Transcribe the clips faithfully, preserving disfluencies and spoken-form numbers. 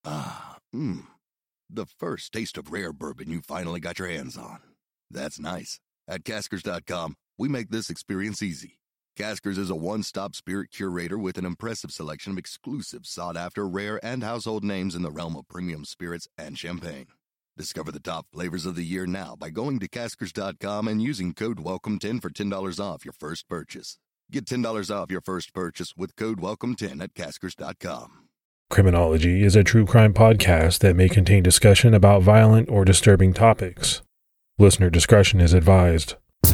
Ah, mmm. The first taste of rare bourbon you finally got your hands on. That's nice. At Caskers dot com, we make this experience easy. Caskers is a one-stop spirit curator with an impressive selection of exclusive, sought-after, rare, and household names in the realm of premium spirits and champagne. Discover the top flavors of the year now by going to Caskers dot com and using code welcome ten for ten dollars off your first purchase. Get ten dollars off your first purchase with code welcome ten at Caskers dot com. Criminology is a true crime podcast that may contain discussion about violent or disturbing topics. Listener discretion is advised.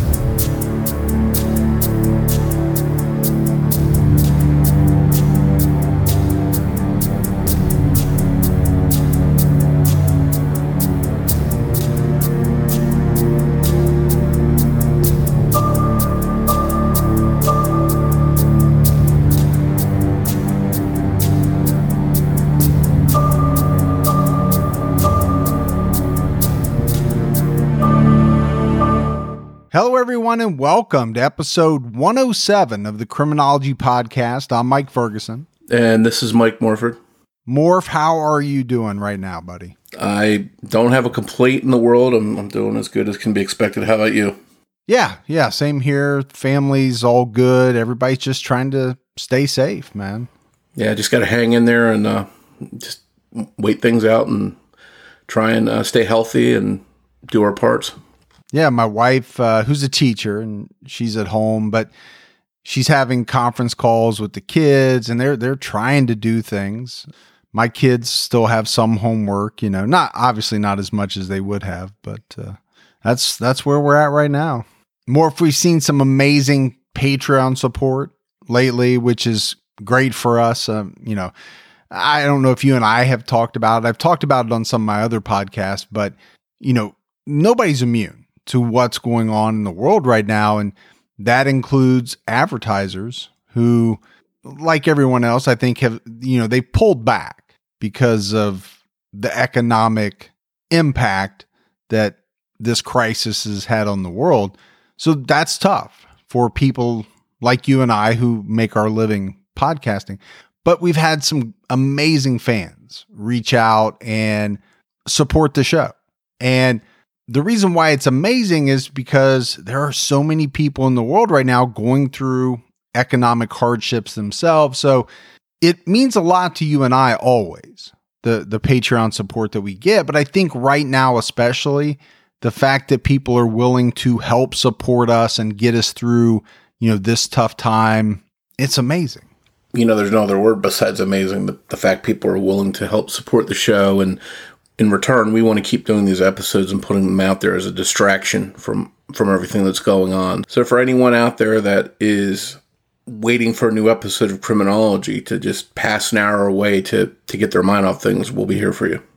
Hello, everyone, and welcome to episode one oh seven of the Criminology Podcast. I'm Mike Ferguson. And this is Mike Morford. Morph, how are you doing right now, buddy? I don't have a complaint in the world. I'm, I'm doing as good as can be expected. How about you? Yeah, yeah, same here. Family's all good. Everybody's just trying to stay safe, man. Yeah, just got to hang in there and uh, just wait things out and try and uh, stay healthy and do our parts. Yeah, my wife, uh, who's a teacher, and she's at home, but she's having conference calls with the kids, and they're they're trying to do things. My kids still have some homework, you know, not obviously not as much as they would have, but uh, that's that's where we're at right now. More if we've seen some amazing Patreon support lately, which is great for us. Um, you know, I don't know if you and I have talked about it. I've talked about it on some of my other podcasts, but you know, nobody's immune to what's going on in the world right now. And that includes advertisers who, like everyone else, I think have, you know, they pulled back because of the economic impact that this crisis has had on the world. So that's tough for people like you and I who make our living podcasting. But we've had some amazing fans reach out and support the show. And the reason why it's amazing is because there are so many people in the world right now going through economic hardships themselves. So it means a lot to you and I always, the, the Patreon support that we get. But I think right now, especially the fact that people are willing to help support us and get us through, you know, this tough time, it's amazing. You know, there's no other word besides amazing. The, the fact people are willing to help support the show, and in return, we want to keep doing these episodes and putting them out there as a distraction from, from everything that's going on. So for anyone out there that is waiting for a new episode of Criminology to just pass an hour away to, to get their mind off things, we'll be here for you.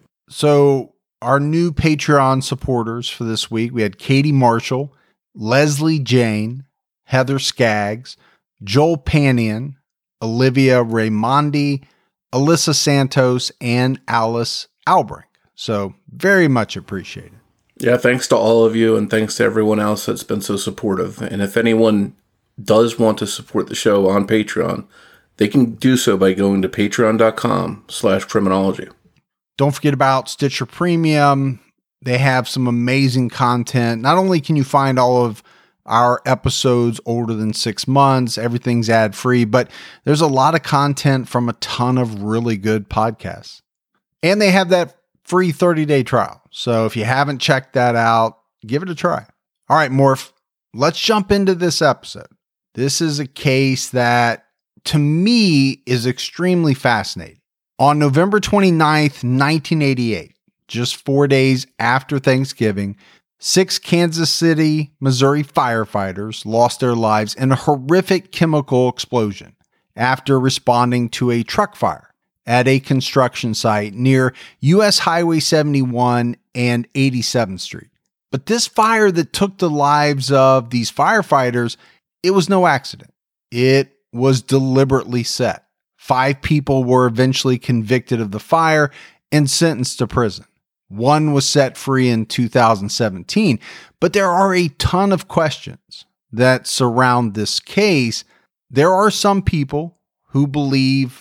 So our new Patreon supporters for this week, we had Katie Marshall, Leslie Jane, Heather Skaggs, Joel Panian, Olivia Raimondi, Alyssa Santos, and Alice Albrink. So very much appreciated. Yeah, thanks to all of you, and thanks to everyone else that's been so supportive. And if anyone does want to support the show on Patreon, they can do so by going to patreon.com slash criminology. Don't forget about Stitcher Premium. They have some amazing content. Not only can you find all of our episodes older than six months, everything's ad-free, but there's a lot of content from a ton of really good podcasts. And they have that free thirty-day trial. So if you haven't checked that out, give it a try. All right, Morph, let's jump into this episode. This is a case that, to me, is extremely fascinating. On November twenty-ninth, nineteen eighty-eight, just four days after Thanksgiving, six Kansas City, Missouri firefighters lost their lives in a horrific chemical explosion after responding to a truck fire at a construction site near U S Highway seventy-one and eighty-seventh Street. But this fire that took the lives of these firefighters, it was no accident. It was deliberately set. Five people were eventually convicted of the fire and sentenced to prison. One was set free in two thousand seventeen, but there are a ton of questions that surround this case. There are some people who believe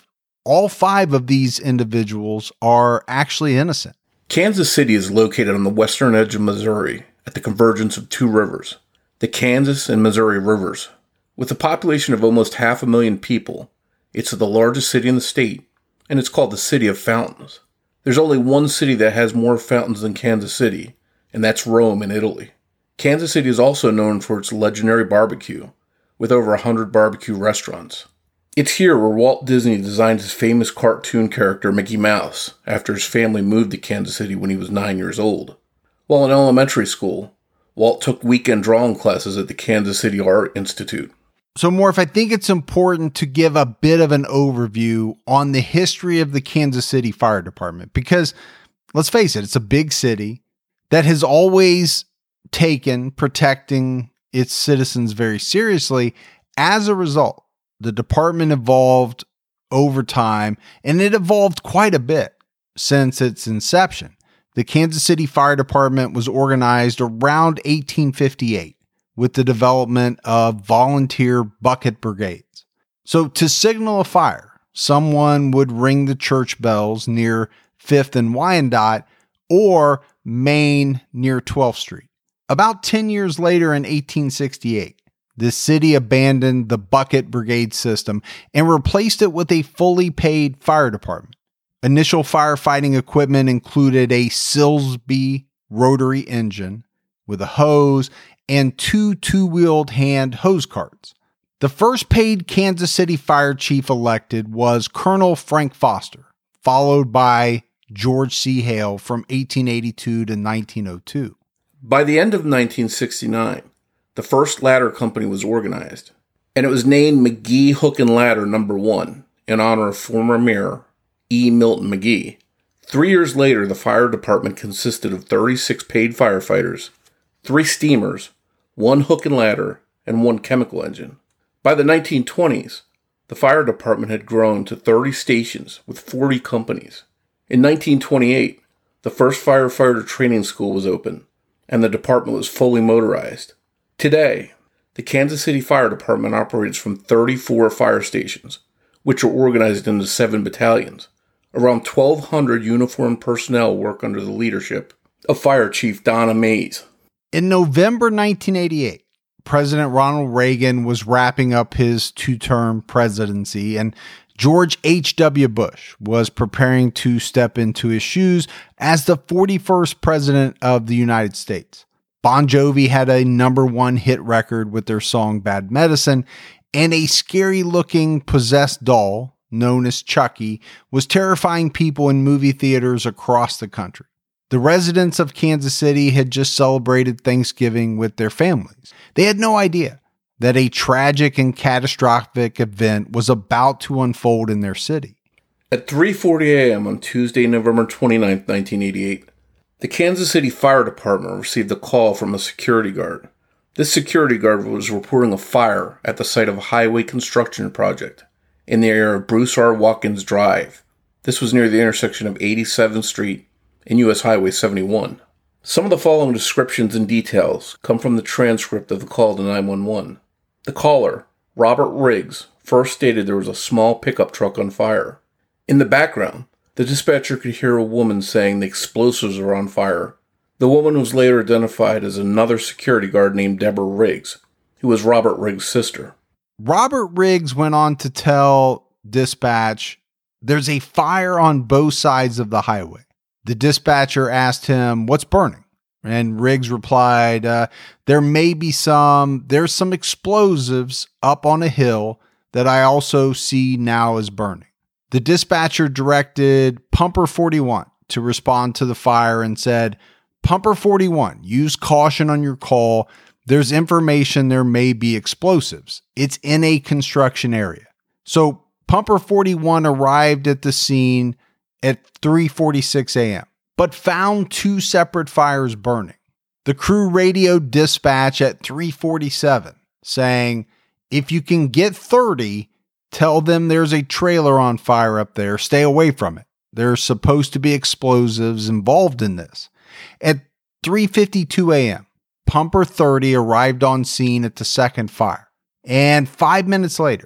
all five of these individuals are actually innocent. Kansas City is located on the western edge of Missouri at the convergence of two rivers, the Kansas and Missouri Rivers. With a population of almost half a million people, it's the largest city in the state, and it's called the City of Fountains. There's only one city that has more fountains than Kansas City, and that's Rome in Italy. Kansas City is also known for its legendary barbecue, with over one hundred barbecue restaurants. It's here where Walt Disney designed his famous cartoon character Mickey Mouse after his family moved to Kansas City when he was nine years old. While in elementary school, Walt took weekend drawing classes at the Kansas City Art Institute. So, Morph, I think it's important to give a bit of an overview on the history of the Kansas City Fire Department because, let's face it, it's a big city that has always taken protecting its citizens very seriously. As a result, the department evolved over time, and it evolved quite a bit since its inception. The Kansas City Fire Department was organized around eighteen fifty-eight with the development of volunteer bucket brigades. So to signal a fire, someone would ring the church bells near fifth and Wyandotte or Main near twelfth Street. About ten years later in eighteen sixty-eight, the city abandoned the bucket brigade system and replaced it with a fully paid fire department. Initial firefighting equipment included a Silsby rotary engine with a hose and two two-wheeled hand hose carts. The first paid Kansas City fire chief elected was Colonel Frank Foster, followed by George C. Hale from eighteen eighty-two to nineteen oh two. By the end of nineteen sixty-nine, the first ladder company was organized, and it was named McGee Hook and Ladder Number One in honor of former mayor E. Milton McGee. Three years later, the fire department consisted of thirty-six paid firefighters, three steamers, one hook and ladder, and one chemical engine. By the nineteen twenties, the fire department had grown to thirty stations with forty companies. In nineteen twenty-eight, the first firefighter training school was open, and the department was fully motorized. Today, the Kansas City Fire Department operates from thirty-four fire stations, which are organized into seven battalions. Around twelve hundred uniformed personnel work under the leadership of Fire Chief Donna Mays. In November nineteen eighty-eight, President Ronald Reagan was wrapping up his two-term presidency, and George H W Bush was preparing to step into his shoes as the forty-first president of the United States. Bon Jovi had a number one hit record with their song Bad Medicine, and a scary-looking possessed doll, known as Chucky, was terrifying people in movie theaters across the country. The residents of Kansas City had just celebrated Thanksgiving with their families. They had no idea that a tragic and catastrophic event was about to unfold in their city. At three forty a.m. on Tuesday, November twenty-ninth, nineteen eighty-eight, the Kansas City Fire Department received a call from a security guard. This security guard was reporting a fire at the site of a highway construction project in the area of Bruce R. Watkins Drive. This was near the intersection of eighty-seventh Street and U S Highway seventy-one. Some of the following descriptions and details come from the transcript of the call to nine one one. The caller, Robert Riggs, first stated there was a small pickup truck on fire. In the background, the dispatcher could hear a woman saying the explosives are on fire. The woman was later identified as another security guard named Deborah Riggs, who was Robert Riggs' sister. Robert Riggs went on to tell dispatch, "There's a fire on both sides of the highway." The dispatcher asked him, "What's burning?" And Riggs replied, uh, there may be some, there's some explosives up on a hill that I also see now is burning. The dispatcher directed Pumper forty-one to respond to the fire and said, "Pumper forty-one, use caution on your call. There's information there may be explosives. It's in a construction area." So Pumper forty-one arrived at the scene at three forty-six a.m., but found two separate fires burning. The crew radioed dispatch at three forty-seven, saying, "If you can get thirty, tell them there's a trailer on fire up there. Stay away from it. There's supposed to be explosives involved in this." At three fifty-two a.m., Pumper thirty arrived on scene at the second fire. And five minutes later,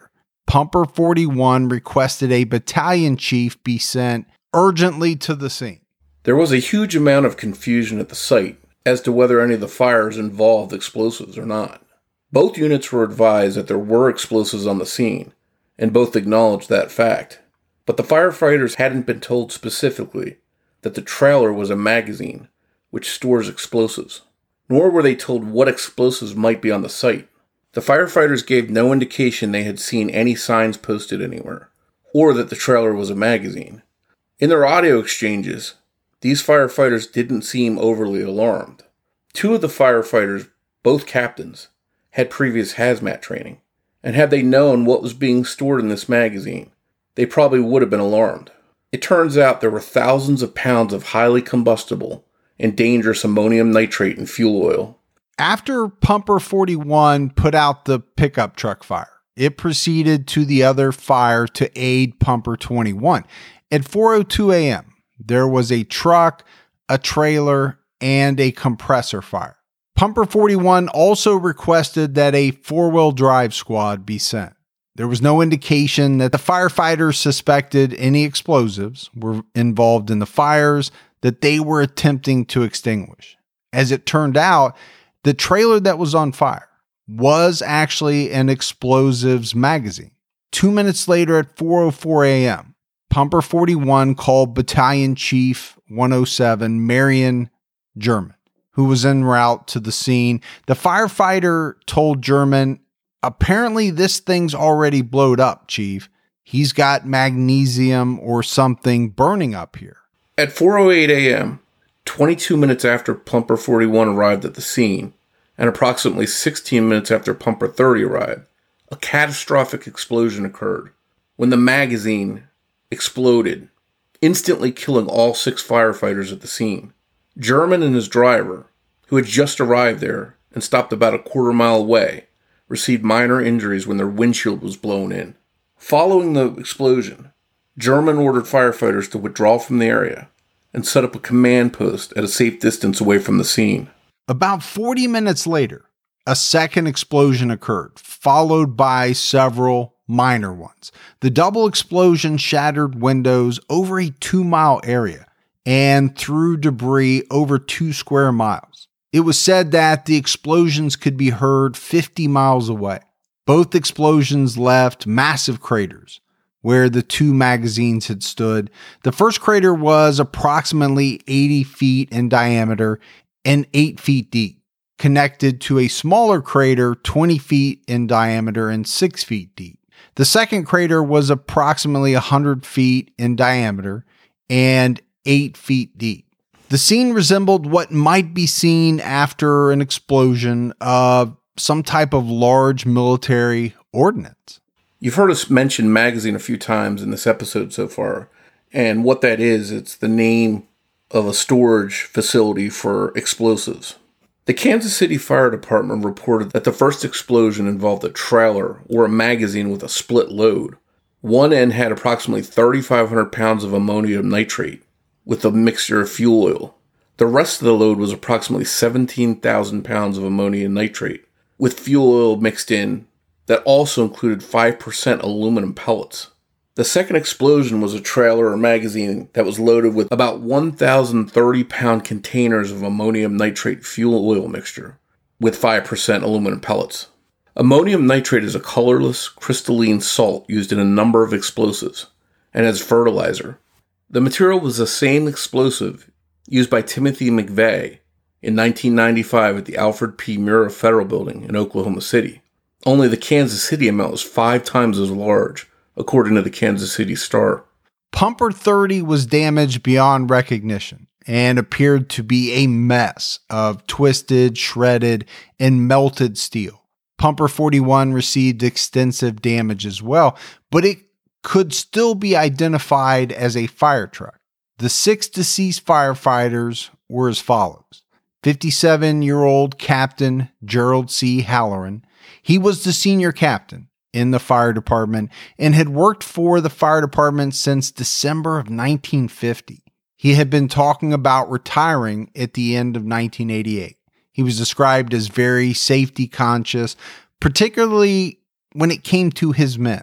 Pumper forty-one requested a battalion chief be sent urgently to the scene. There was a huge amount of confusion at the site as to whether any of the fires involved explosives or not. Both units were advised that there were explosives on the scene, and both acknowledged that fact. But the firefighters hadn't been told specifically that the trailer was a magazine which stores explosives, nor were they told what explosives might be on the site. The firefighters gave no indication they had seen any signs posted anywhere, or that the trailer was a magazine. In their audio exchanges, these firefighters didn't seem overly alarmed. Two of the firefighters, both captains, had previous hazmat training, and had they known what was being stored in this magazine, they probably would have been alarmed. It turns out there were thousands of pounds of highly combustible and dangerous ammonium nitrate and fuel oil. After Pumper forty-one put out the pickup truck fire, it proceeded to the other fire to aid Pumper twenty-one. At four oh two a.m., there was a truck, a trailer, and a compressor fire. Pumper forty-one also requested that a four-wheel drive squad be sent. There was no indication that the firefighters suspected any explosives were involved in the fires that they were attempting to extinguish. As it turned out, the trailer that was on fire was actually an explosives magazine. Two minutes later at four oh four a.m., Pumper forty-one called Battalion Chief one oh seven, Marion German, who was en route to the scene. The firefighter told German, "Apparently this thing's already blowed up, Chief. He's got magnesium or something burning up here." At four oh eight a.m., twenty-two minutes after Pumper forty-one arrived at the scene, and approximately sixteen minutes after Pumper thirty arrived, a catastrophic explosion occurred when the magazine exploded, instantly killing all six firefighters at the scene. German and his driver, who had just arrived there and stopped about a quarter mile away, received minor injuries when their windshield was blown in. Following the explosion, German ordered firefighters to withdraw from the area and set up a command post at a safe distance away from the scene. About forty minutes later, a second explosion occurred, followed by several minor ones. The double explosion shattered windows over a two-mile area and threw debris over two square miles. It was said that the explosions could be heard fifty miles away. Both explosions left massive craters where the two magazines had stood. The first crater was approximately eighty feet in diameter and eight feet deep, connected to a smaller crater twenty feet in diameter and six feet deep. The second crater was approximately one hundred feet in diameter and eight feet deep. The scene resembled what might be seen after an explosion of some type of large military ordnance. You've heard us mention magazine a few times in this episode so far, and what that is, it's the name of a storage facility for explosives. The Kansas City Fire Department reported that the first explosion involved a trailer or a magazine with a split load. One end had approximately thirty-five hundred pounds of ammonium nitrate with a mixture of fuel oil. The rest of the load was approximately seventeen thousand pounds of ammonium nitrate with fuel oil mixed in that also included five percent aluminum pellets. The second explosion was a trailer or magazine that was loaded with about one thousand thirty pound containers of ammonium nitrate fuel oil mixture with five percent aluminum pellets. Ammonium nitrate is a colorless, crystalline salt used in a number of explosives and as fertilizer. The material was the same explosive used by Timothy McVeigh in nineteen ninety-five at the Alfred P. Murrah Federal Building in Oklahoma City. Only the Kansas City amount was five times as large, according to the Kansas City Star. Pumper thirty was damaged beyond recognition and appeared to be a mess of twisted, shredded, and melted steel. Pumper forty-one received extensive damage as well, but it could still be identified as a fire truck. The six deceased firefighters were as follows. fifty-seven-year-old Captain Gerald C. Halloran. He was the senior captain in the fire department and had worked for the fire department since December of nineteen fifty. He had been talking about retiring at the end of nineteen eighty-eight. He was described as very safety conscious, particularly when it came to his men.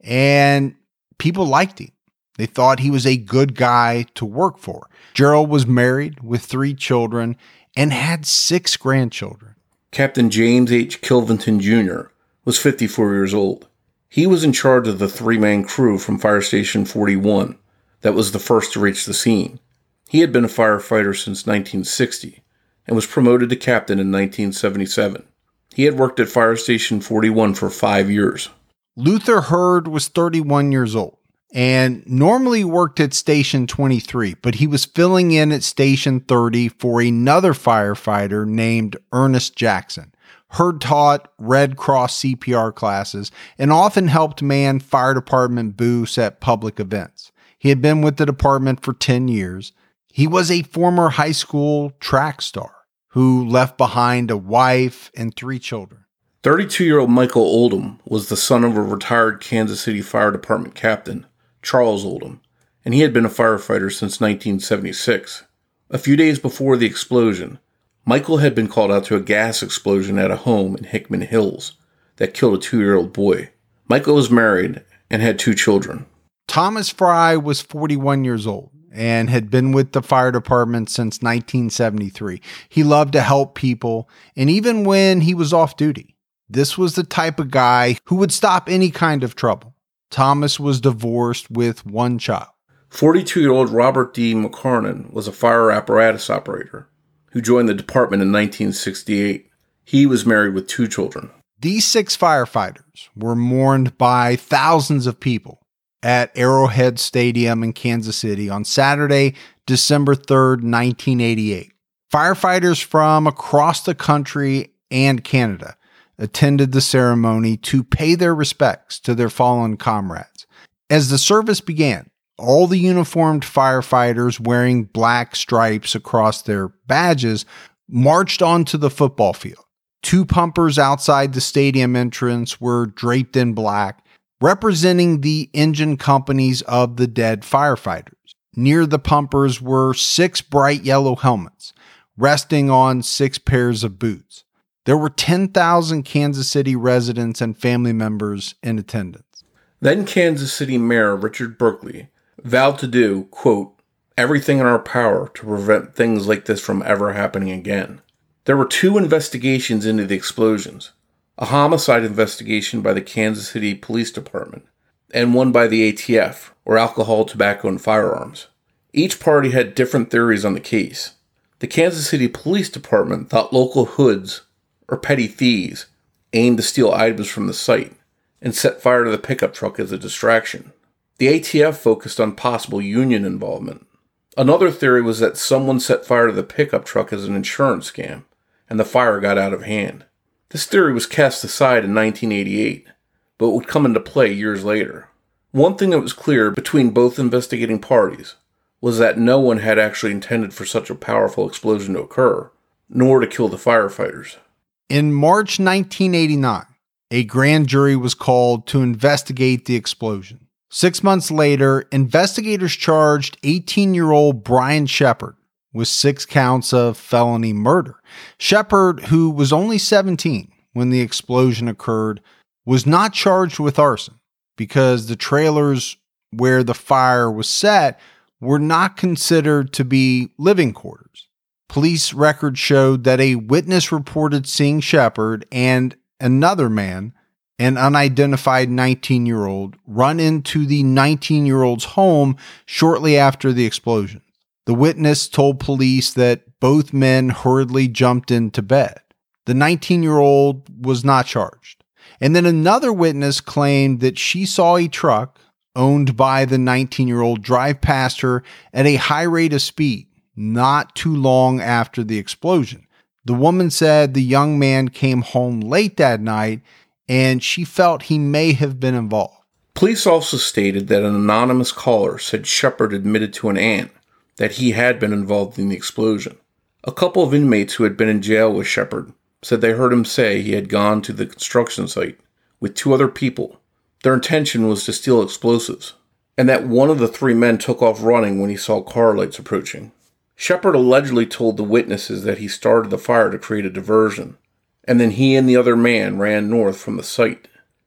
and people liked him. They thought he was a good guy to work for. Gerald was married with three children and had six grandchildren. Captain James H. Kilventon Junior was fifty-four years old. He was in charge of the three-man crew from Fire Station forty-one that was the first to reach the scene. He had been a firefighter since nineteen sixty and was promoted to captain in nineteen seventy-seven. He had worked at Fire Station forty-one for five years. Luther Hurd was thirty-one years old and normally worked at Station twenty-three, but he was filling in at Station thirty for another firefighter named Ernest Jackson. Hurd taught Red Cross C P R classes and often helped man fire department booths at public events. He had been with the department for ten years. He was a former high school track star who left behind a wife and three children. thirty-two-year-old Michael Oldham was the son of a retired Kansas City Fire Department captain, Charles Oldham, and he had been a firefighter since nineteen seventy-six. A few days before the explosion, Michael had been called out to a gas explosion at a home in Hickman Hills that killed a two-year-old boy. Michael was married and had two children. Thomas Fry was forty-one years old and had been with the fire department since nineteen seventy-three. He loved to help people, and even when he was off duty, this was the type of guy who would stop any kind of trouble. Thomas was divorced with one child. forty-two-year-old Robert D. McCarnan was a fire apparatus operator who joined the department in nineteen sixty-eight. He was married with two children. These six firefighters were mourned by thousands of people at Arrowhead Stadium in Kansas City on Saturday, December third, nineteen eighty-eight. Firefighters from across the country and Canada attended the ceremony to pay their respects to their fallen comrades. As the service began, all the uniformed firefighters wearing black stripes across their badges marched onto the football field. Two pumpers outside the stadium entrance were draped in black, representing the engine companies of the dead firefighters. Near the pumpers were six bright yellow helmets, resting on six pairs of boots. There were ten thousand Kansas City residents and family members in attendance. Then Kansas City Mayor Richard Berkeley vowed to do, quote, everything in our power to prevent things like this from ever happening again. There were two investigations into the explosions, a homicide investigation by the Kansas City Police Department and one by the A T F, or Alcohol, Tobacco, and Firearms. Each party had different theories on the case. The Kansas City Police Department thought local hoods or petty thieves aimed to steal items from the site and set fire to the pickup truck as a distraction. The A T F focused on possible union involvement. Another theory was that someone set fire to the pickup truck as an insurance scam, and the fire got out of hand. This theory was cast aside in nineteen eighty-eight, but would come into play years later. One thing that was clear between both investigating parties was that no one had actually intended for such a powerful explosion to occur, nor to kill the firefighters. In March nineteen eighty-nine, a grand jury was called to investigate the explosion. Six months later, investigators charged eighteen-year-old Brian Shepard with six counts of felony murder. Shepard, who was only seventeen when the explosion occurred, was not charged with arson because the trailers where the fire was set were not considered to be living quarters. Police records showed that a witness reported seeing Shepard and another man, an unidentified nineteen-year-old, run into the nineteen-year-old's home shortly after the explosion. The witness told police that both men hurriedly jumped into bed. The nineteen-year-old was not charged. And then another witness claimed that she saw a truck owned by the nineteen-year-old drive past her at a high rate of speed not too long after the explosion. The woman said the young man came home late that night and she felt he may have been involved. Police also stated that an anonymous caller said Shepard admitted to an aunt that he had been involved in the explosion. A couple of inmates who had been in jail with Shepard said they heard him say he had gone to the construction site with two other people. Their intention was to steal explosives, and that one of the three men took off running when he saw car lights approaching. Shepard allegedly told the witnesses that he started the fire to create a diversion, and then he and the other man ran north from the site.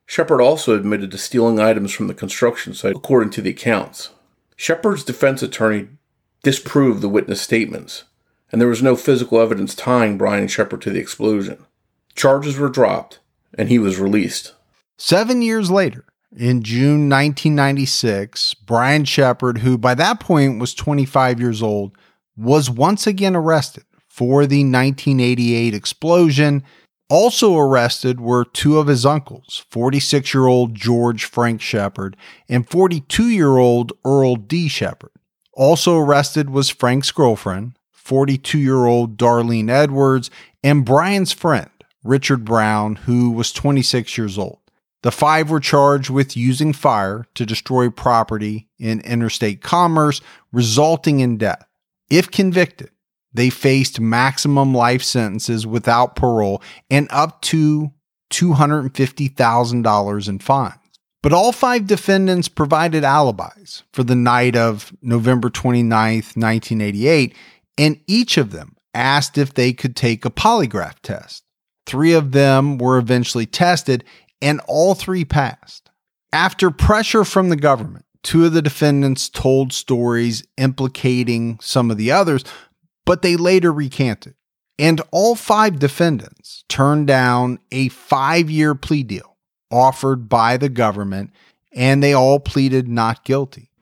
Shepard also admitted to stealing items from the construction site, according to the accounts. Shepard's defense attorney disproved the witness statements, and there was no physical evidence tying Brian Shepard to the explosion. Charges were dropped, and he was released. Seven years later, in June nineteen ninety-six, Brian Shepard, who by that point was twenty-five years old, was once again arrested for the nineteen eighty-eight explosion. Also arrested were two of his uncles, forty-six-year-old George Frank Shepard and forty-two-year-old Earl D. Shepard. Also arrested was Frank's girlfriend, forty-two-year-old Darlene Edwards, and Brian's friend, Richard Brown, who was twenty-six years old. The five were charged with using fire to destroy property in interstate commerce, resulting in death. If convicted, they faced maximum life sentences without parole and up to two hundred fifty thousand dollars in fines. But all five defendants provided alibis for the night of November twenty-ninth, nineteen eighty-eight, and each of them asked if they could take a polygraph test. Three of them were eventually tested, and all three passed. After pressure from the government, two of the defendants told stories implicating some of the others, but they later recanted. And all five defendants turned down a five-year plea deal offered by the government, and they all pleaded not guilty.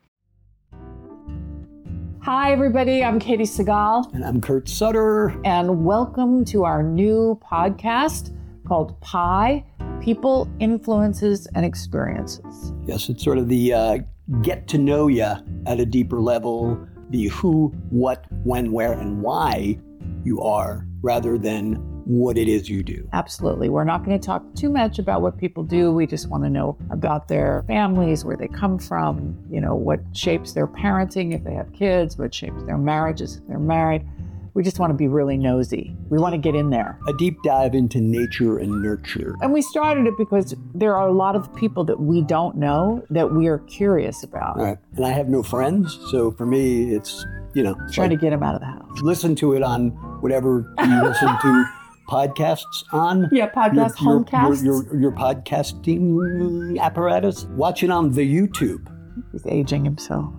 Hi, everybody. I'm Katie Segal. And I'm Kurt Sutter. And welcome to our new podcast called Pi, People, Influences, and Experiences. Yes, it's sort of the uh, get to know you at a deeper level, the who, what, when, where, and why you are, rather than what it is you do. Absolutely. We're not going to talk too much about what people do. We just want to know about their families, where they come from, you know, what shapes their parenting if they have kids, what shapes their marriages if they're married. We just want to be really nosy. We want to get in there. A deep dive into nature and nurture. And we started it because there are a lot of people that we don't know that we are curious about. All right. And I have no friends, so for me, it's, you know. Trying like, to get them out of the house. Listen to it on whatever you listen to podcasts on. Yeah, podcast, your, homecasts. Your, your, your podcasting apparatus. Watch it on the YouTube. He's aging himself.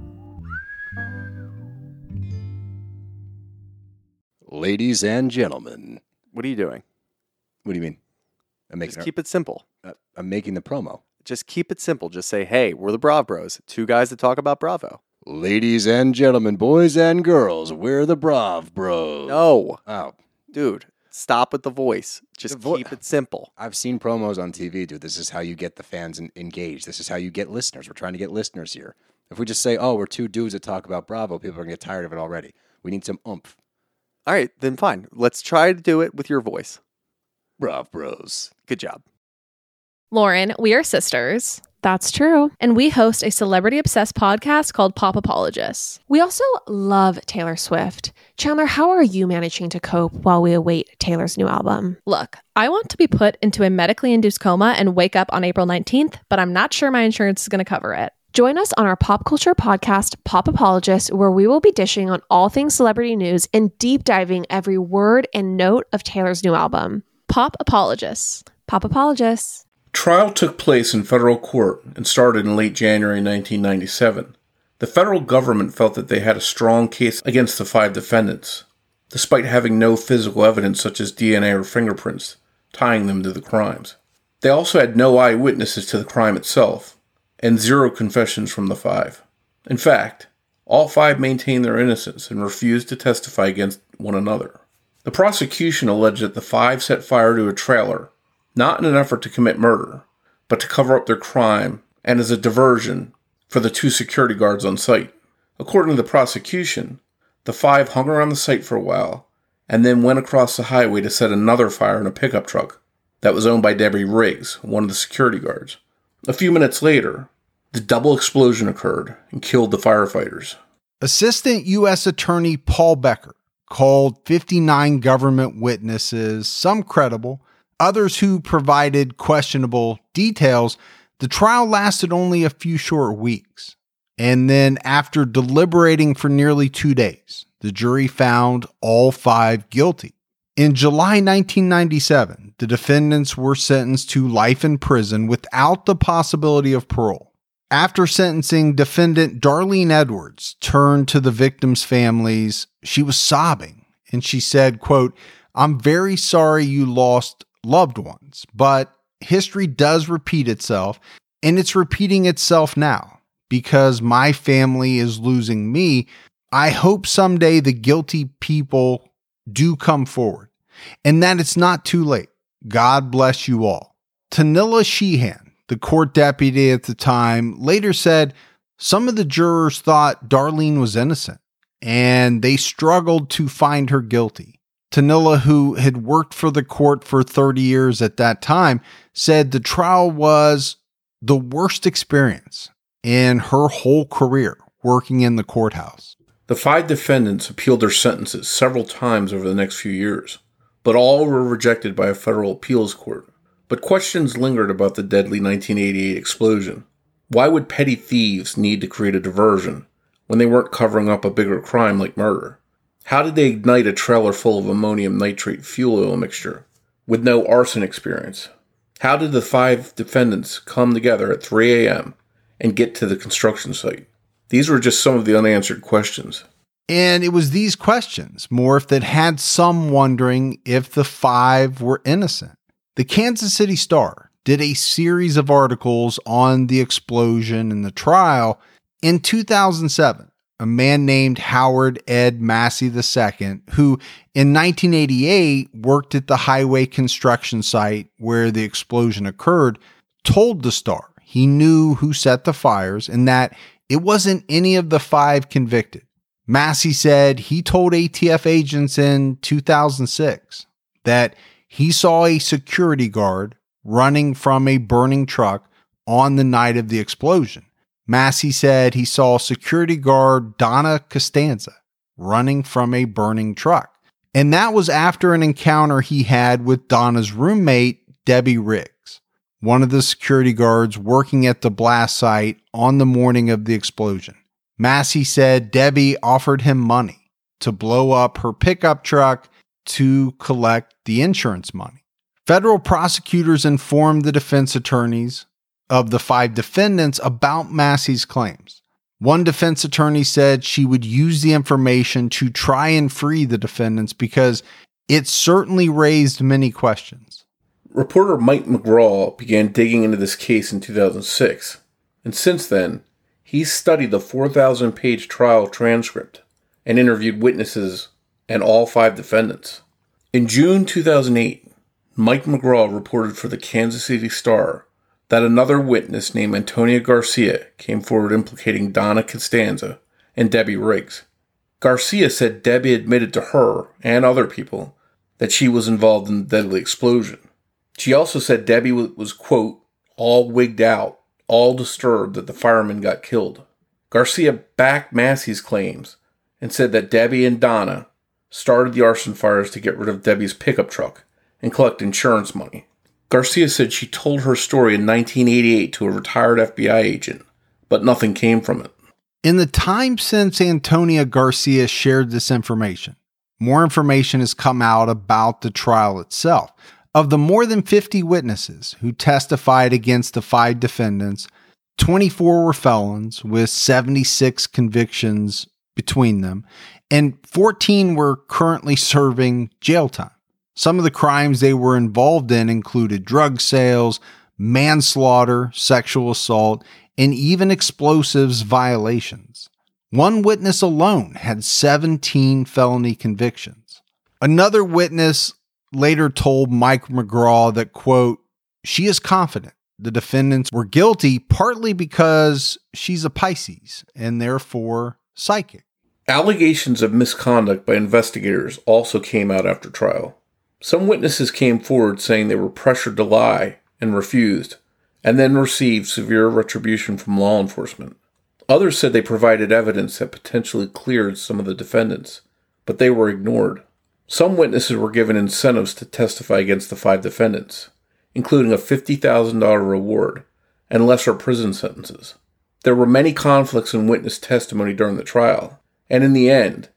Ladies and gentlemen. What are you doing? What do you mean? I'm making Just keep it simple. Uh, I'm making the promo. Just keep it simple. Just say, hey, we're the Brav Bros. Two guys that talk about Bravo. Ladies and gentlemen, boys and girls, we're the Brav Bros. No. Oh. Dude, stop with the voice. Just The vo- keep it simple. I've seen promos on T V, dude. This is how you get the fans en- engaged. This is how you get listeners. We're trying to get listeners here. If we just say, oh, we're two dudes that talk about Bravo, people are going to get tired of it already. We need some oomph. All right, then fine. Let's try to do it with your voice. Brav Bros. Good job. Lauren, we are sisters. That's true. And we host a celebrity-obsessed podcast called Pop Apologists. We also love Taylor Swift. Chandler, how are you managing to cope while we await Taylor's new album? Look, I want to be put into a medically induced coma and wake up on April nineteenth, but I'm not sure my insurance is going to cover it. Join us on our pop culture podcast, Pop Apologists, where we will be dishing on all things celebrity news and deep diving every word and note of Taylor's new album. Pop Apologists. Pop Apologists. Trial took place in federal court and started in late January nineteen ninety-seven. The federal government felt that they had a strong case against the five defendants, despite having no physical evidence such as D N A or fingerprints tying them to the crimes. They also had no eyewitnesses to the crime itself, and zero confessions from the five. In fact, all five maintained their innocence and refused to testify against one another. The prosecution alleged that the five set fire to a trailer, not in an effort to commit murder, but to cover up their crime and as a diversion for the two security guards on site. According to the prosecution, the five hung around the site for a while and then went across the highway to set another fire in a pickup truck that was owned by Debbie Riggs, one of the security guards. A few minutes later, the double explosion occurred and killed the firefighters. Assistant U S Attorney Paul Becker called fifty-nine government witnesses, some credible, others who provided questionable details. The trial lasted only a few short weeks. And then after deliberating for nearly two days, the jury found all five guilty. In July nineteen ninety-seven, the defendants were sentenced to life in prison without the possibility of parole. After sentencing, defendant Darlene Edwards turned to the victims' families. She was sobbing, and she said, quote, "I'm very sorry you lost loved ones, but history does repeat itself, and it's repeating itself now. Because my family is losing me, I hope someday the guilty people do come forward, and that it's not too late. God bless you all." Tanilla Sheehan, the court deputy at the time, later said some of the jurors thought Darlene was innocent, and they struggled to find her guilty. Tanilla, who had worked for the court for thirty years at that time, said the trial was the worst experience in her whole career working in the courthouse. The five defendants appealed their sentences several times over the next few years, but all were rejected by a federal appeals court. But questions lingered about the deadly nineteen eighty-eight explosion. Why would petty thieves need to create a diversion when they weren't covering up a bigger crime like murder? How did they ignite a trailer full of ammonium nitrate fuel oil mixture with no arson experience? How did the five defendants come together at three a.m. and get to the construction site? These were just some of the unanswered questions. And it was these questions, Morph, that had some wondering if the five were innocent. The Kansas City Star did a series of articles on the explosion and the trial. In two thousand seven, a man named Howard Ed Massey the Second, who in nineteen eighty-eight worked at the highway construction site where the explosion occurred, told the Star he knew who set the fires and that it wasn't any of the five convicted. Massey said he told A T F agents in two thousand six that he saw a security guard running from a burning truck on the night of the explosion. Massey said he saw security guard Donna Costanza running from a burning truck. And that was after an encounter he had with Donna's roommate, Debbie Riggs, one of the security guards working at the blast site on the morning of the explosion. Massey said Debbie offered him money to blow up her pickup truck to collect the insurance money. Federal prosecutors informed the defense attorneys of the five defendants about Massey's claims. One defense attorney said she would use the information to try and free the defendants because it certainly raised many questions. Reporter Mike McGraw began digging into this case in two thousand six, and since then, he's studied the four thousand page trial transcript and interviewed witnesses and all five defendants. In June two thousand eight, Mike McGraw reported for the Kansas City Star that another witness named Antonia Garcia came forward implicating Donna Costanza and Debbie Riggs. Garcia said Debbie admitted to her and other people that she was involved in the deadly explosion. She also said Debbie was, quote, all wigged out, all disturbed that the firemen got killed. Garcia backed Massey's claims and said that Debbie and Donna started the arson fires to get rid of Debbie's pickup truck and collect insurance money. Garcia said she told her story in nineteen eighty-eight to a retired F B I agent, but nothing came from it. In the time since Antonia Garcia shared this information, more information has come out about the trial itself. Of the more than fifty witnesses who testified against the five defendants, twenty-four were felons with seventy-six convictions between them, and fourteen were currently serving jail time. Some of the crimes they were involved in included drug sales, manslaughter, sexual assault, and even explosives violations. One witness alone had seventeen felony convictions. Another witness later told Mike McGraw that, quote, she is confident the defendants were guilty partly because she's a Pisces and therefore psychic. Allegations of misconduct by investigators also came out after trial. Some witnesses came forward saying they were pressured to lie and refused, and then received severe retribution from law enforcement. Others said they provided evidence that potentially cleared some of the defendants, but they were ignored. Some witnesses were given incentives to testify against the five defendants, including a fifty thousand dollars reward and lesser prison sentences. There were many conflicts in witness testimony during the trial, and in the end,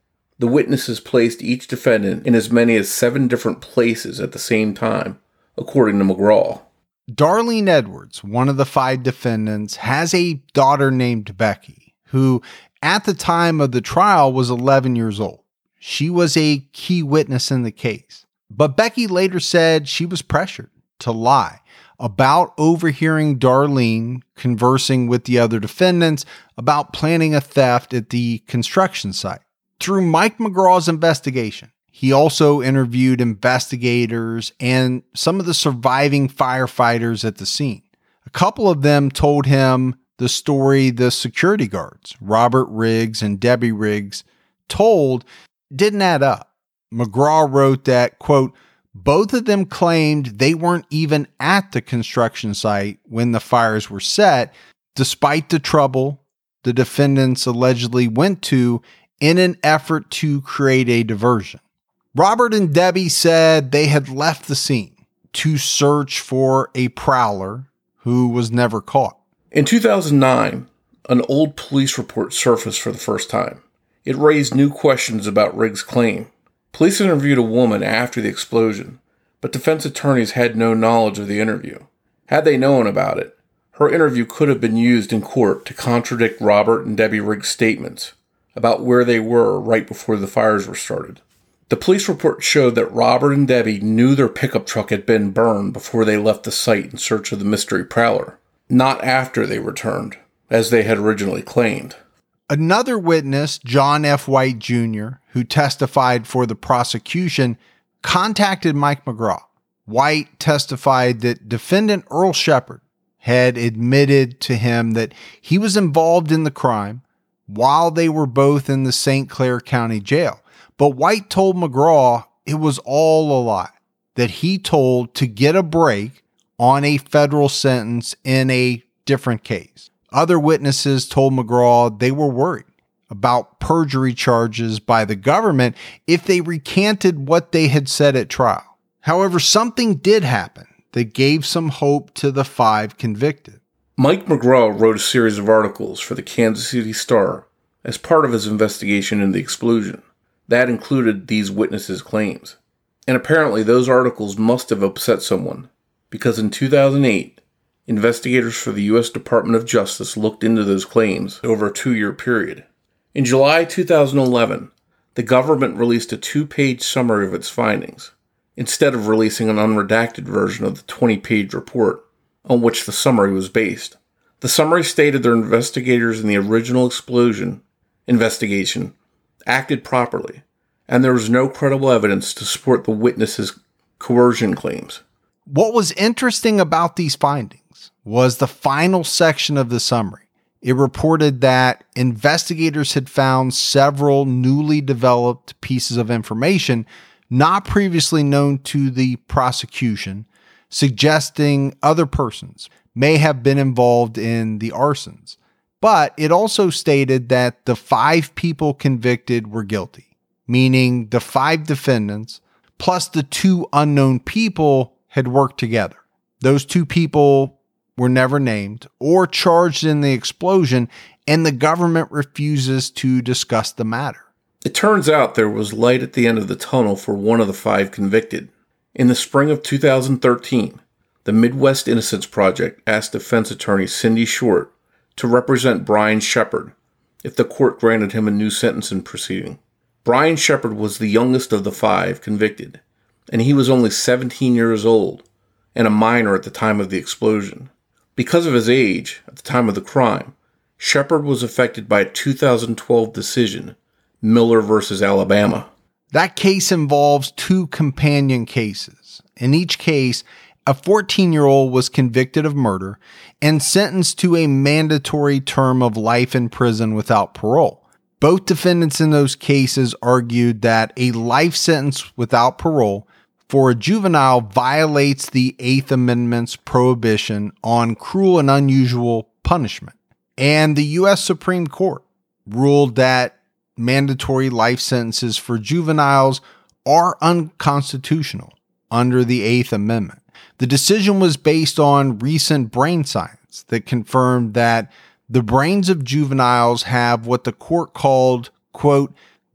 The witnesses placed each defendant in as many as seven different places at the same time, according to McGraw. Darlene Edwards, one of the five defendants, has a daughter named Becky, who at the time of the trial was eleven years old. She was a key witness in the case. But Becky later said she was pressured to lie about overhearing Darlene conversing with the other defendants about planning a theft at the construction site. Through Mike McGraw's investigation, he also interviewed investigators and some of the surviving firefighters at the scene. A couple of them told him the story the security guards, Robert Riggs and Debbie Riggs, told didn't add up. McGraw wrote that, quote, both of them claimed they weren't even at the construction site when the fires were set, despite the trouble the defendants allegedly went to in an effort to create a diversion. Robert and Debbie said they had left the scene to search for a prowler who was never caught. In two thousand nine, an old police report surfaced for the first time. It raised new questions about Riggs' claim. Police interviewed a woman after the explosion, but defense attorneys had no knowledge of the interview. Had they known about it, her interview could have been used in court to contradict Robert and Debbie Riggs' statements about where they were right before the fires were started. The police report showed that Robert and Debbie knew their pickup truck had been burned before they left the site in search of the mystery prowler, not after they returned, as they had originally claimed. Another witness, John F. White Junior, who testified for the prosecution, contacted Mike McGraw. White testified that defendant Earl Shepard had admitted to him that he was involved in the crime while they were both in the Saint Clair County Jail. But White told McGraw it was all a lie, that he told to get a break on a federal sentence in a different case. Other witnesses told McGraw they were worried about perjury charges by the government if they recanted what they had said at trial. However, something did happen that gave some hope to the five convicted. Mike McGraw wrote a series of articles for the Kansas City Star as part of his investigation into the explosion. That included these witnesses' claims. And apparently those articles must have upset someone, because in two thousand eight, investigators for the U S Department of Justice looked into those claims over a two-year period. In July two thousand eleven, the government released a two-page summary of its findings, instead of releasing an unredacted version of the twenty-page report on which the summary was based. The summary stated their investigators in the original explosion investigation acted properly, and there was no credible evidence to support the witnesses' coercion claims. What was interesting about these findings was the final section of the summary. It reported that investigators had found several newly developed pieces of information not previously known to the prosecution, suggesting other persons may have been involved in the arsons. But it also stated that the five people convicted were guilty, meaning the five defendants plus the two unknown people had worked together. Those two people were never named or charged in the explosion, and the government refuses to discuss the matter. It turns out there was light at the end of the tunnel for one of the five convicted. In the spring of two thousand thirteen, the Midwest Innocence Project asked defense attorney Cindy Short to represent Brian Shepard if the court granted him a new sentencing proceeding. Brian Shepard was the youngest of the five convicted, and he was only seventeen years old and a minor at the time of the explosion. Because of his age at the time of the crime, Shepard was affected by a two thousand twelve decision, Miller versus Alabama. That case involves two companion cases. In each case, a fourteen-year-old was convicted of murder and sentenced to a mandatory term of life in prison without parole. Both defendants in those cases argued that a life sentence without parole for a juvenile violates the Eighth Amendment's prohibition on cruel and unusual punishment. And the U S Supreme Court ruled that mandatory life sentences for juveniles are unconstitutional under the Eighth Amendment. The decision was based on recent brain science that confirmed that the brains of juveniles have what the court called, quote,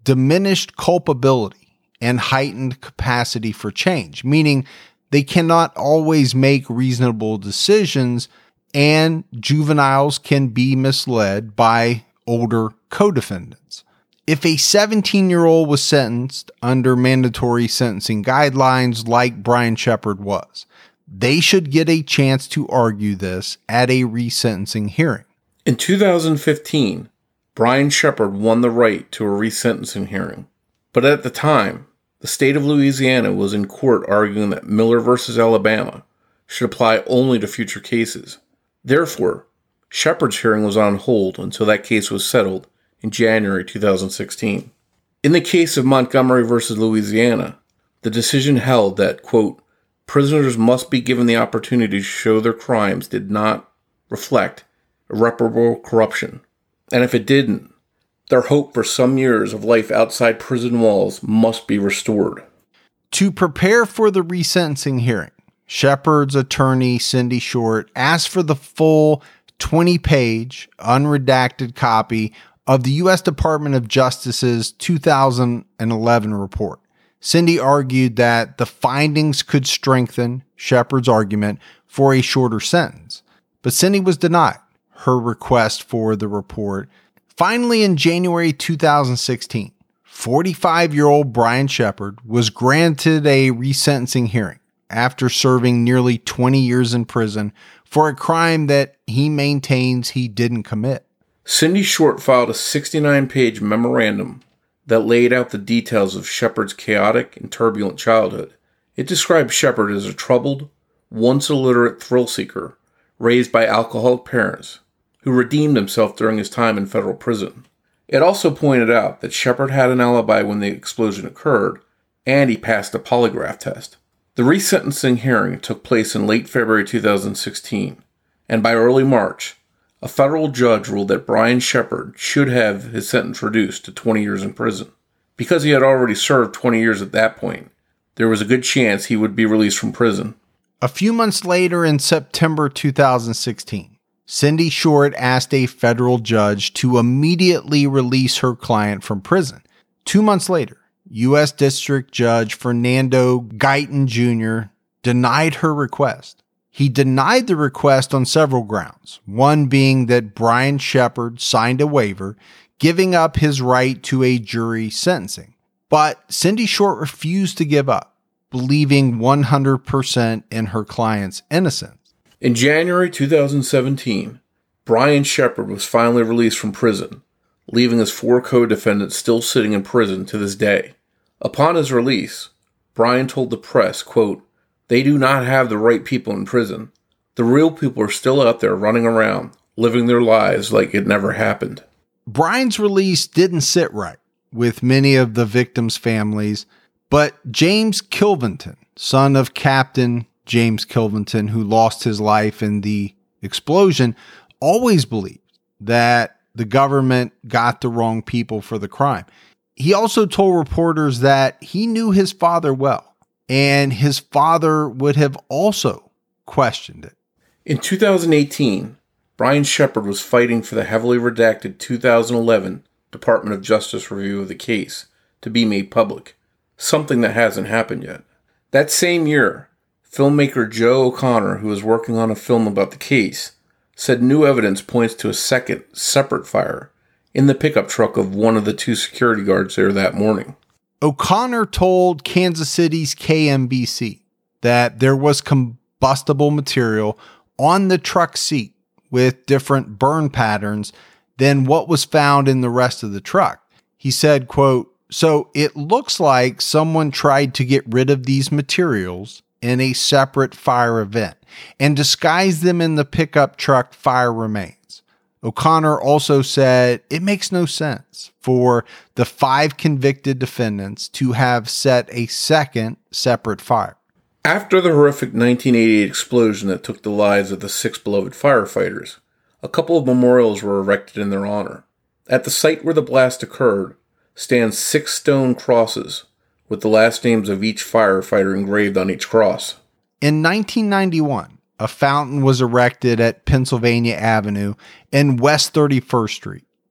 diminished culpability and heightened capacity for change, meaning they cannot always make reasonable decisions, and juveniles can be misled by older co-defendants. If a seventeen-year-old was sentenced under mandatory sentencing guidelines like Brian Shepard was, they should get a chance to argue this at a resentencing hearing. In two thousand fifteen, Brian Shepard won the right to a resentencing hearing. But at the time, the state of Louisiana was in court arguing that Miller versus Alabama should apply only to future cases. Therefore, Shepard's hearing was on hold until that case was settled in January two thousand sixteen. In the case of Montgomery versus Louisiana, the decision held that, quote, prisoners must be given the opportunity to show their crimes did not reflect irreparable corruption. And if it didn't, their hope for some years of life outside prison walls must be restored. To prepare for the resentencing hearing, Shepard's attorney, Cindy Short, asked for the full twenty-page, unredacted copy of the U S Department of Justice's two thousand eleven report. Cindy argued that the findings could strengthen Shepard's argument for a shorter sentence, but Cindy was denied her request for the report. Finally, in January two thousand sixteen, forty-five-year-old Brian Shepard was granted a resentencing hearing after serving nearly twenty years in prison for a crime that he maintains he didn't commit. Cindy Short filed a sixty-nine page memorandum that laid out the details of Shepard's chaotic and turbulent childhood. It described Shepard as a troubled, once illiterate thrill seeker raised by alcoholic parents who redeemed himself during his time in federal prison. It also pointed out that Shepard had an alibi when the explosion occurred, and he passed a polygraph test. The resentencing hearing took place in late February two thousand sixteen, and by early March, a federal judge ruled that Brian Shepard should have his sentence reduced to twenty years in prison. Because he had already served twenty years at that point, there was a good chance he would be released from prison. A few months later, in September two thousand sixteen, Cindy Short asked a federal judge to immediately release her client from prison. Two months later, U S District Judge Fernando Guyton Junior denied her request. He denied the request on several grounds, one being that Brian Shepard signed a waiver giving up his right to a jury sentencing. But Cindy Short refused to give up, believing one hundred percent in her client's innocence. In January two thousand seventeen, Brian Shepard was finally released from prison, leaving his four co-defendants still sitting in prison to this day. Upon his release, Brian told the press, quote, they do not have the right people in prison. The real people are still out there running around, living their lives like it never happened. Brian's release didn't sit right with many of the victims' families, but James Kilventon, son of Captain James Kilventon, who lost his life in the explosion, always believed that the government got the wrong people for the crime. He also told reporters that he knew his father well, and his father would have also questioned it. In two thousand eighteen, Brian Shepard was fighting for the heavily redacted two thousand eleven Department of Justice review of the case to be made public, something that hasn't happened yet. That same year, filmmaker Joe O'Connor, who was working on a film about the case, said new evidence points to a second, separate fire in the pickup truck of one of the two security guards there that morning. O'Connor told Kansas City's K M B C that there was combustible material on the truck seat with different burn patterns than what was found in the rest of the truck. He said, quote, so it looks like someone tried to get rid of these materials in a separate fire event and disguise them in the pickup truck fire remains. O'Connor also said it makes no sense for the five convicted defendants to have set a second separate fire. After the horrific nineteen eighty-eight explosion that took the lives of the six beloved firefighters, a couple of memorials were erected in their honor. At the site where the blast occurred stand six stone crosses with the last names of each firefighter engraved on each cross. In nineteen ninety-one, a fountain was erected at Pennsylvania Avenue and West thirty-first Street.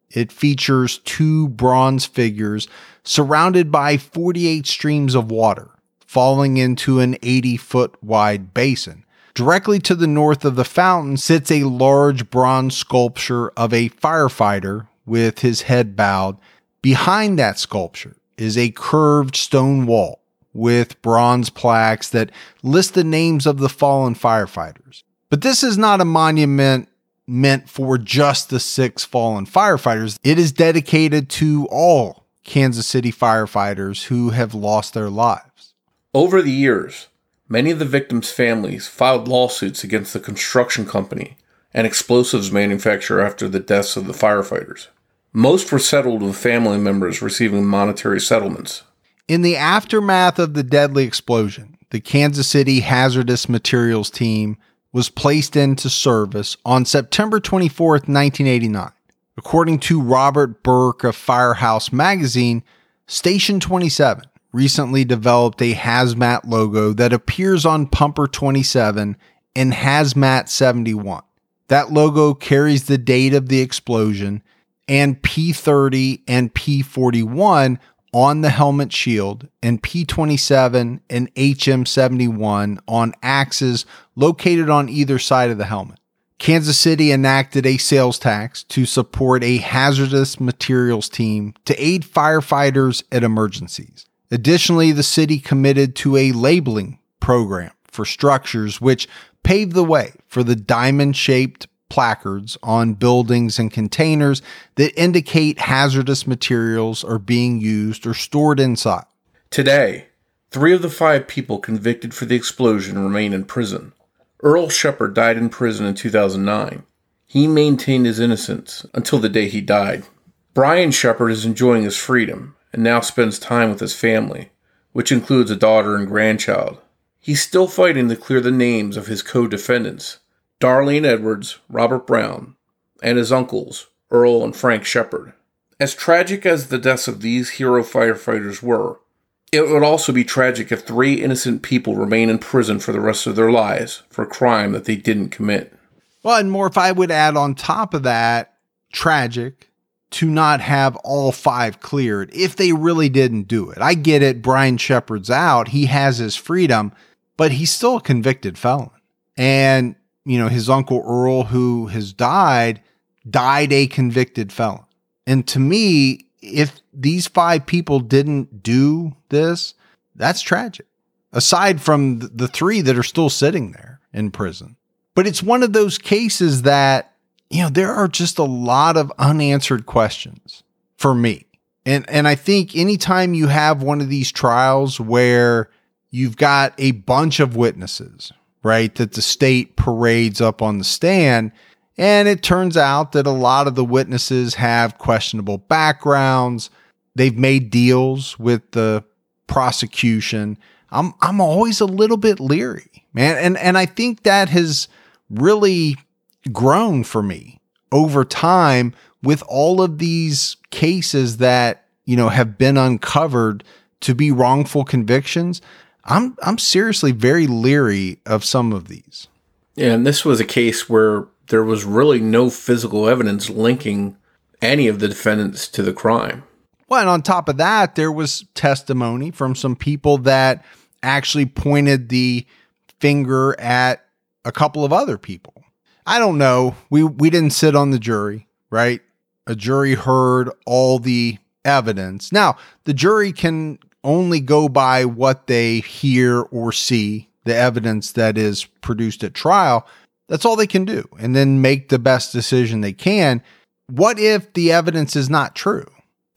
It features two bronze figures surrounded by forty-eight streams of water, falling into an eighty-foot wide basin. Directly to the north of the fountain sits a large bronze sculpture of a firefighter with his head bowed. Behind that sculpture is a curved stone wall with bronze plaques that list the names of the fallen firefighters. But this is not a monument meant for just the six fallen firefighters. It is dedicated to all Kansas City firefighters who have lost their lives. Over the years, many of the victims' families filed lawsuits against the construction company and explosives manufacturer after the deaths of the firefighters. Most were settled with family members receiving monetary settlements. In the aftermath of the deadly explosion, the Kansas City Hazardous Materials Team was placed into service on September twenty-fourth, nineteen eighty-nine. According to Robert Burke of Firehouse Magazine, Station twenty-seven recently developed a hazmat logo that appears on Pumper twenty-seven and Hazmat seventy-one. That logo carries the date of the explosion and P thirty and P forty-one on the helmet shield, and P twenty-seven and H M seventy-one on axes located on either side of the helmet. Kansas City enacted a sales tax to support a hazardous materials team to aid firefighters at emergencies. Additionally, the city committed to a labeling program for structures, which paved the way for the diamond-shaped placards on buildings and containers that indicate hazardous materials are being used or stored inside. Today, three of the five people convicted for the explosion remain in prison. Earl Shepard died in prison in two thousand nine. He maintained his innocence until the day he died. Brian Shepard is enjoying his freedom and now spends time with his family, which includes a daughter and grandchild. He's still fighting to clear the names of his co-defendants, Darlene Edwards, Robert Brown, and his uncles, Earl and Frank Shepard. As tragic as the deaths of these hero firefighters were, it would also be tragic if three innocent people remain in prison for the rest of their lives for a crime that they didn't commit. Well, and more if I would add on top of that, tragic to not have all five cleared if they really didn't do it. I get it, Brian Shepard's out, he has his freedom, but he's still a convicted felon. And you know, his uncle Earl, who has died, died a convicted felon. And to me, if these five people didn't do this, that's tragic. Aside from the three that are still sitting there in prison. But it's one of those cases that, you know, there are just a lot of unanswered questions for me. And, and I think anytime you have one of these trials where you've got a bunch of witnesses, right, that the state parades up on the stand, and it turns out that a lot of the witnesses have questionable backgrounds. They've made deals with the prosecution. I'm I'm always a little bit leery, man. And and I think that has really grown for me over time with all of these cases that, you know, have been uncovered to be wrongful convictions. I'm I'm seriously very leery of some of these. Yeah, and this was a case where there was really no physical evidence linking any of the defendants to the crime. Well, and on top of that, there was testimony from some people that actually pointed the finger at a couple of other people. I don't know. We we didn't sit on the jury, right? A jury heard all the evidence. Now, the jury can only go by what they hear or see, the evidence that is produced at trial. That's all they can do, and then make the best decision they can. What if the evidence is not true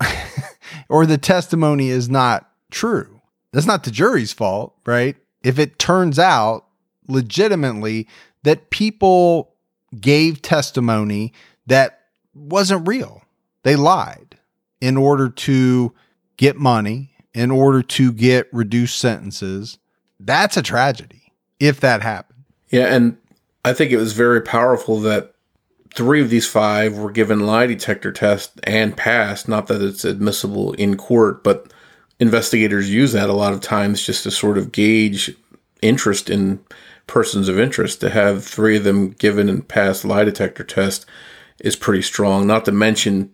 or the testimony is not true? That's not the jury's fault, right? If it turns out legitimately that people gave testimony that wasn't real, they lied in order to get money, in order to get reduced sentences, that's a tragedy if that happened. Yeah, and I think it was very powerful that three of these five were given lie detector tests and passed. Not that it's admissible in court, but investigators use that a lot of times just to sort of gauge interest in persons of interest. To have three of them given and passed lie detector test is pretty strong. Not to mention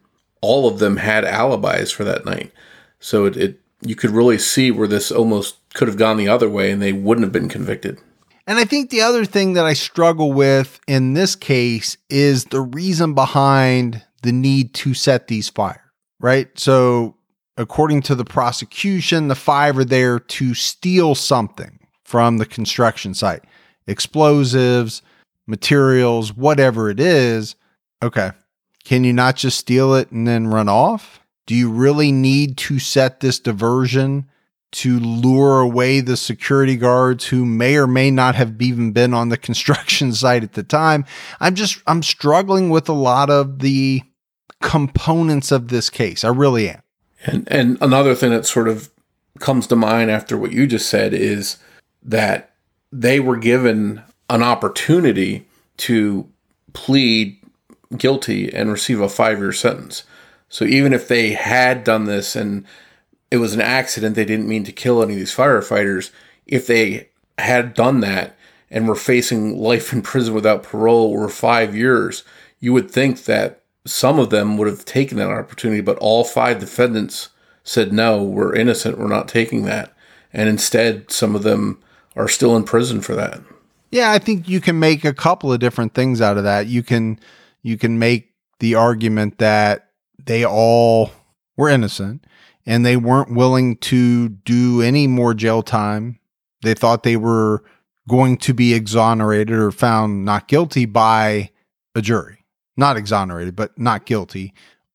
all of them had alibis for that night. So it, it you could really see where this almost could have gone the other way and they wouldn't have been convicted. And I think the other thing that I struggle with in this case is the reason behind the need to set these fire, right? So according to the prosecution, the five are there to steal something from the construction site, explosives, materials, whatever it is. Okay. Can you not just steal it and then run off? Do you really need to set this diversion to lure away the security guards who may or may not have even been on the construction site at the time? I'm just, I'm struggling with a lot of the components of this case. I really am. And and another thing that sort of comes to mind after what you just said is that they were given an opportunity to plead guilty and receive a five-year sentence. So even if they had done this and it was an accident, they didn't mean to kill any of these firefighters, if they had done that and were facing life in prison without parole or five years, you would think that some of them would have taken that opportunity, but all five defendants said, no, we're innocent, we're not taking that. And instead, some of them are still in prison for that. Yeah, I think you can make a couple of different things out of that. You can you can make the argument that they all were innocent and they weren't willing to do any more jail time. They thought they were going to be exonerated or found not guilty by a jury. Not exonerated, but not guilty.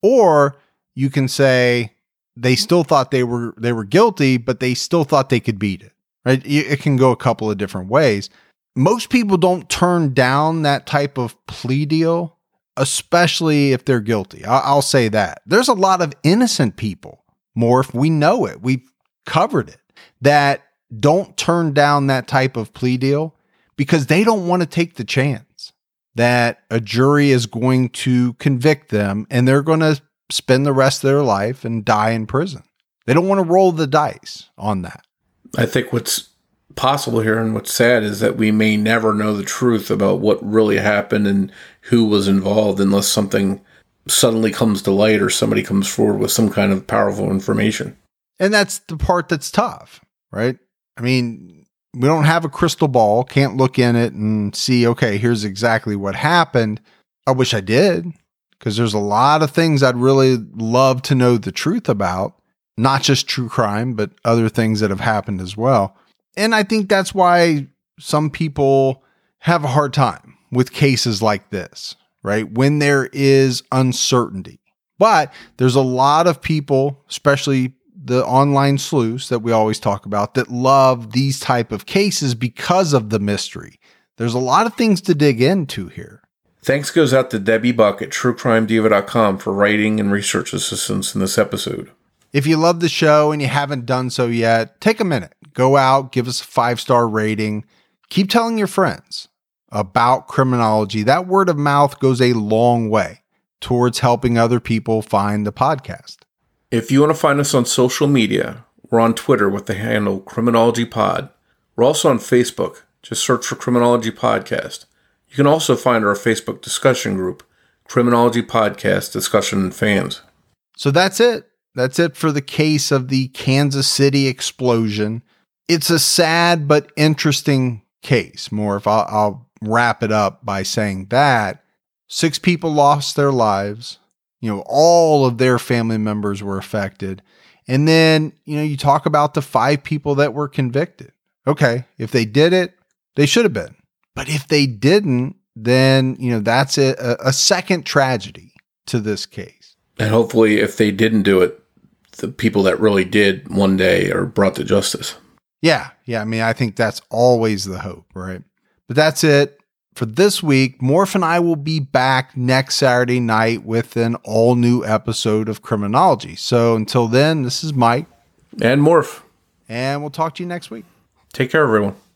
Or you can say they still thought they were they were guilty, but they still thought they could beat it. Right? It can go a couple of different ways. Most people don't turn down that type of plea deal, especially if they're guilty. I'll say that. There's a lot of innocent people, Morph, we know it, we've covered it, that don't turn down that type of plea deal because they don't want to take the chance that a jury is going to convict them and they're going to spend the rest of their life and die in prison. They don't want to roll the dice on that. I think what's possible here and what's sad is that we may never know the truth about what really happened and who was involved unless something suddenly comes to light or somebody comes forward with some kind of powerful information. And that's the part that's tough, right? I mean, we don't have a crystal ball, can't look in it and see, okay, here's exactly what happened. I wish I did, because there's a lot of things I'd really love to know the truth about, not just true crime, but other things that have happened as well. And I think that's why some people have a hard time with cases like this, right? When there is uncertainty. But there's a lot of people, especially the online sleuths that we always talk about, that love these type of cases because of the mystery. There's a lot of things to dig into here. Thanks goes out to Debbie Buck at true crime diva dot com for writing and research assistance in this episode. If you love the show and you haven't done so yet, take a minute. Go out, give us a five-star rating. Keep telling your friends about criminology. That word of mouth goes a long way towards helping other people find the podcast. If you want to find us on social media, we're on Twitter with the handle Criminology Pod. We're also on Facebook. Just search for Criminology Podcast. You can also find our Facebook discussion group, Criminology Podcast Discussion and Fans. So that's it. That's it for the case of the Kansas City explosion. It's a sad but interesting case. More if I'll, I'll wrap it up by saying that six people lost their lives. You know, all of their family members were affected. And then, you know, you talk about the five people that were convicted. Okay, if they did it, they should have been. But if they didn't, then, you know, that's a, a second tragedy to this case. And hopefully if they didn't do it, the people that really did one day are brought to justice. Yeah. Yeah. I mean, I think that's always the hope, right? But that's it for this week. Morph and I will be back next Saturday night with an all new episode of Criminology. So until then, this is Mike. And Morph. And we'll talk to you next week. Take care, everyone.